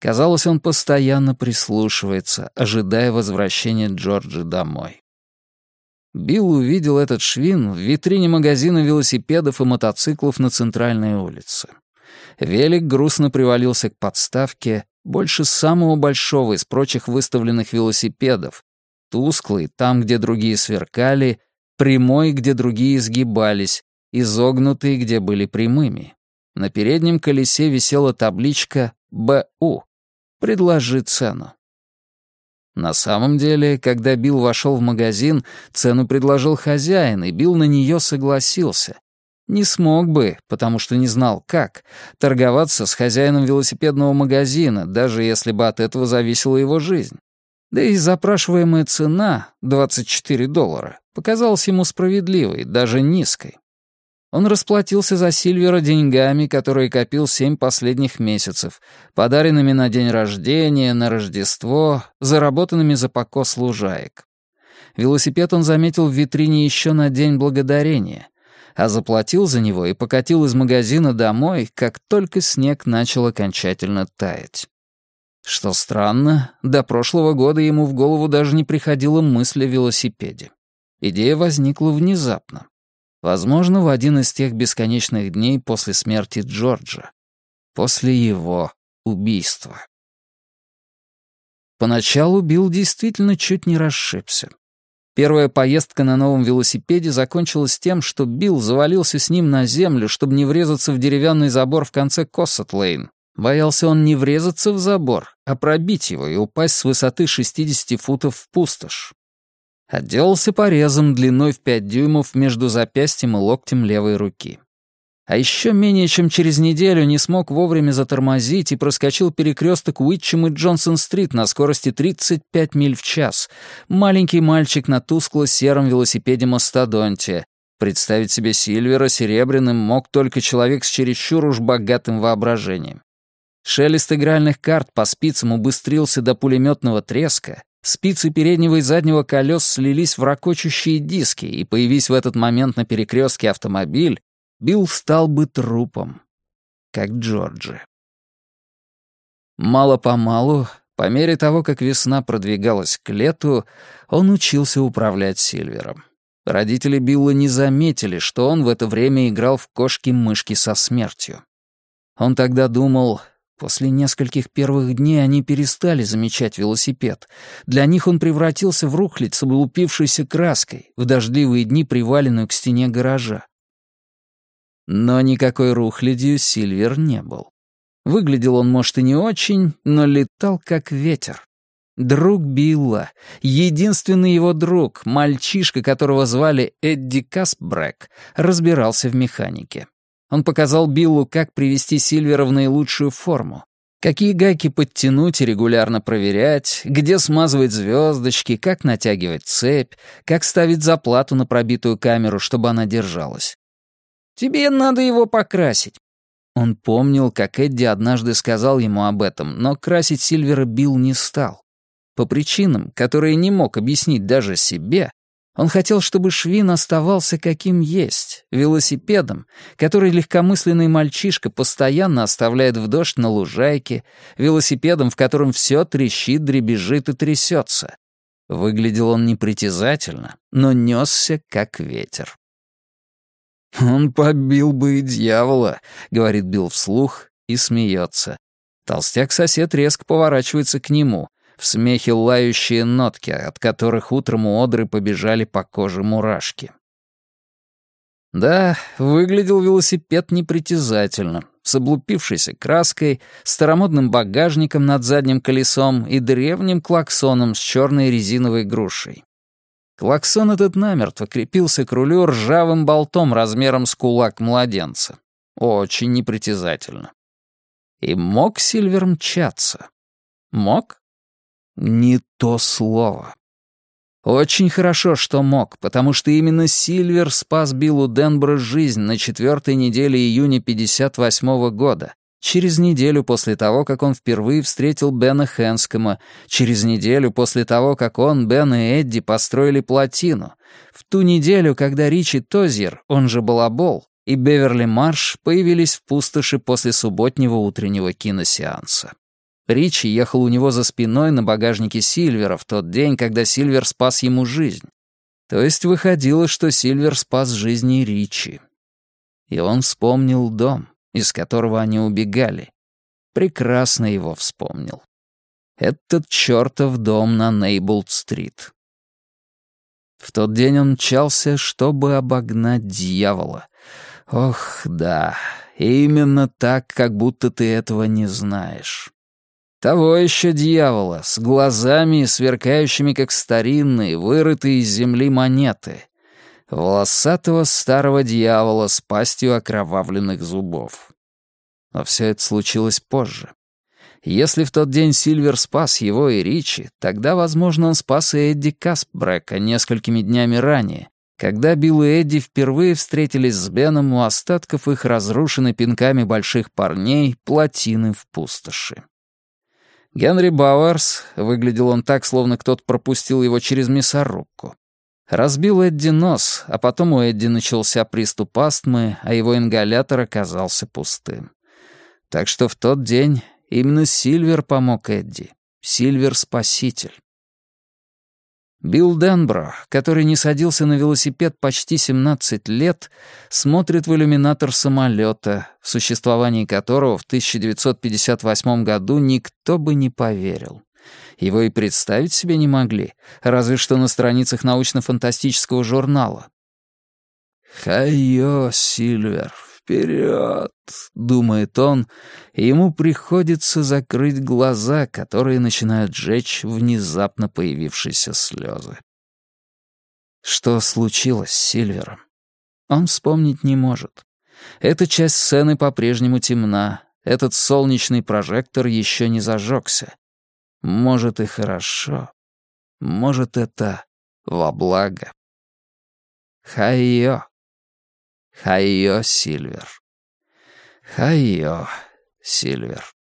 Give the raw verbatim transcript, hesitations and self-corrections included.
Казалось, он постоянно прислушивается, ожидая возвращения Джорджа домой. Билл увидел этот швин в витрине магазина велосипедов и мотоциклов на центральной улице. Велик грустно привалился к подставке, больше самого большого из прочих выставленных велосипедов, тусклый там, где другие сверкали, прямой, где другие изгибались, изогнутый, где были прямыми. На переднем колесе висела табличка «Б У». «Предложи цену». На самом деле, когда Билл вошел в магазин, цену предложил хозяин, и Билл на нее согласился. Не смог бы, потому что не знал, как, торговаться с хозяином велосипедного магазина, даже если бы от этого зависела его жизнь. Да и запрашиваемая цена, двадцать четыре доллара, показалась ему справедливой, даже низкой. Он расплатился за Сильвера деньгами, которые копил семь последних месяцев, подаренными на день рождения, на Рождество, заработанными за покос лужаек. Велосипед он заметил в витрине еще на День Благодарения, а заплатил за него и покатил из магазина домой, как только снег начал окончательно таять. Что странно, до прошлого года ему в голову даже не приходила мысль о велосипеде. Идея возникла внезапно. Возможно, в один из тех бесконечных дней после смерти Джорджа. После его убийства. Поначалу Билл действительно чуть не расшибся. Первая поездка на новом велосипеде закончилась тем, что Билл завалился с ним на землю, чтобы не врезаться в деревянный забор в конце Коссет-Лейн. Боялся он не врезаться в забор, а пробить его и упасть с высоты шестидесяти футов в пустошь. Отделался порезом длиной в пять дюймов между запястьем и локтем левой руки. А еще менее чем через неделю не смог вовремя затормозить и проскочил перекресток Уитчем и Джонсон-стрит на скорости тридцать пять миль в час. Маленький мальчик на тускло-сером велосипеде-мастодонте. Представить себе Сильвера серебряным мог только человек с чересчур уж богатым воображением. Шелест игральных карт по спицам убыстрился до пулеметного треска, спицы переднего и заднего колес слились в ракочущие диски, и, появись в этот момент на перекрестке автомобиль, Билл стал бы трупом, как Джорджи. Мало-помалу, по мере того, как весна продвигалась к лету, он учился управлять Сильвером. Родители Билла не заметили, что он в это время играл в кошки-мышки со смертью. Он тогда думал, после нескольких первых дней они перестали замечать велосипед. Для них он превратился в рухлядь с облупившейся краской, в дождливые дни приваленную к стене гаража. Но никакой рухлядью Сильвер не был. Выглядел он, может, и не очень, но летал как ветер. Друг Билла, единственный его друг, мальчишка, которого звали Эдди Касбрек, разбирался в механике. Он показал Биллу, как привести Сильвера в наилучшую форму, какие гайки подтянуть и регулярно проверять, где смазывать звездочки, как натягивать цепь, как ставить заплату на пробитую камеру, чтобы она держалась. «Тебе надо его покрасить». Он помнил, как Эдди однажды сказал ему об этом, но красить Сильвера Билл не стал. По причинам, которые не мог объяснить даже себе, он хотел, чтобы швин оставался каким есть, велосипедом, который легкомысленный мальчишка постоянно оставляет в дождь на лужайке, велосипедом, в котором все трещит, дребезжит и трясется. Выглядел он непритязательно, но несся как ветер. «Он побил бы и дьявола», — говорит Билл вслух и смеется. Толстяк-сосед резко поворачивается к нему, в смехе лающие нотки, от которых утром у Одры побежали по коже мурашки. Да, выглядел велосипед непритязательно, с облупившейся краской, старомодным багажником над задним колесом и древним клаксоном с черной резиновой грушей. Клаксон этот намертво крепился к рулю ржавым болтом размером с кулак младенца. Очень непритязательно. И мог Сильвер мчаться? Мог? Не то слово. Очень хорошо, что мог, потому что именно Сильвер спас Биллу Денбро жизнь на четвертой неделе июня пятьдесят восьмого года, через неделю после того, как он впервые встретил Бена Хэнскома, через неделю после того, как он, Бен и Эдди построили плотину, в ту неделю, когда Ричи Тозьер, он же Балабол, и Беверли Марш появились в пустоши после субботнего утреннего киносеанса. Ричи ехал у него за спиной на багажнике Сильвера в тот день, когда Сильвер спас ему жизнь. То есть выходило, что Сильвер спас жизни Ричи. И он вспомнил дом, из которого они убегали. Прекрасно его вспомнил. Этот чертов дом на Нейблд-стрит. В тот день он мчался, чтобы обогнать дьявола. Ох, да, именно так, как будто ты этого не знаешь. Того еще дьявола, с глазами, сверкающими, как старинные, вырытые из земли монеты. Волосатого старого дьявола с пастью окровавленных зубов. Но все это случилось позже. Если в тот день Сильвер спас его и Ричи, тогда, возможно, он спас и Эдди Касбрека несколькими днями ранее, когда Билл и Эдди впервые встретились с Беном у остатков их разрушенной пинками больших парней плотины в пустоши. Генри Бауэрс, выглядел он так, словно кто-то пропустил его через мясорубку, разбил Эдди нос, а потом у Эдди начался приступ астмы, а его ингалятор оказался пустым. Так что в тот день именно Сильвер помог Эдди. Сильвер — спаситель. Билл Денбро, который не садился на велосипед почти семнадцать лет, смотрит в иллюминатор самолета, в существовании которого в тысяча девятьсот пятьдесят восьмом году никто бы не поверил. Его и представить себе не могли, разве что на страницах научно-фантастического журнала. «Хайо, Сильвер, вперед!» — думает он, и ему приходится закрыть глаза, которые начинают жечь внезапно появившиеся слезы. Что случилось с Сильвером? Он вспомнить не может. Эта часть сцены по-прежнему темна, этот солнечный прожектор еще не зажегся. Может, и хорошо. Может, это во благо. Хайо. Хайо, Сильвер. Хайо, Сильвер.